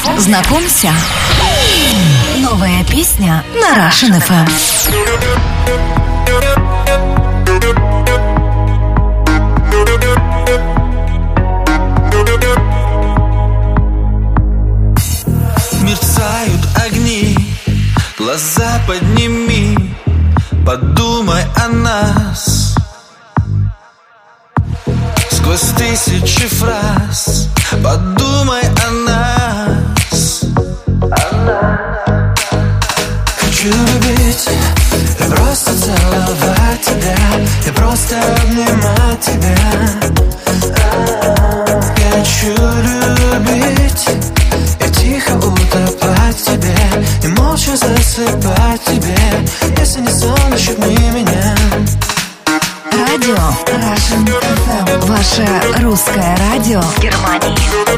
Знакомься. Новая песня на Russian FM. Мерцают огни, глаза подними, подумай о нас. Сквозь тысячи фраз подумай о нас. Хочу любить и просто целовать тебя, и просто обнимать тебя. Хочу любить и тихо утопать в тебе, и молча засыпать тебе. Если не сон, ущипни меня. Радио Russian FM. Ваше русское радио Германии.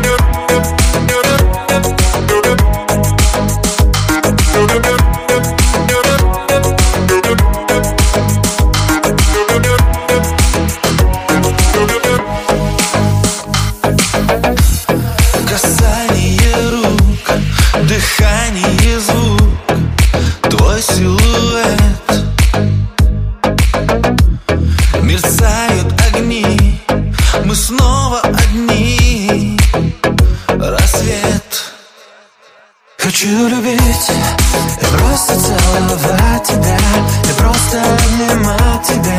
Касание рук, дыхание, звук, твой силуэт. Мерцают огни, мы снова одни. Рассвет. Хочу любить и просто целовать тебя, и просто обнимать тебя.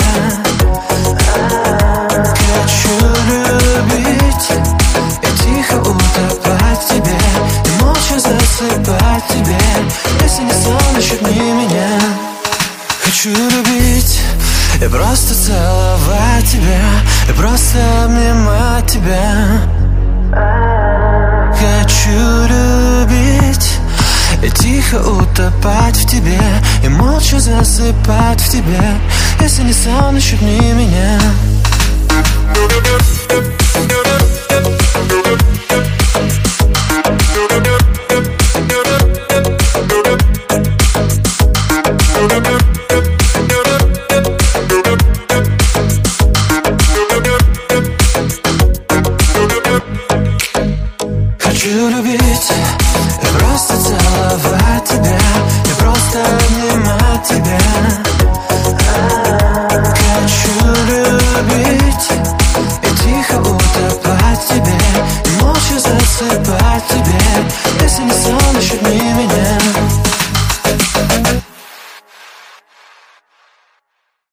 Хочу любить и тихо утопать в тебе, и молча засыпать тебе. Если не сон, ущипни меня. Хочу любить и просто целовать тебя, и просто обнимать тебя. Хочу любить и тихо утопать в тебе, и молча засыпать в тебе. Если не сон, ущипни меня. Хочу любить и просто целовать тебя, и просто обнимать тебя. Хочу любить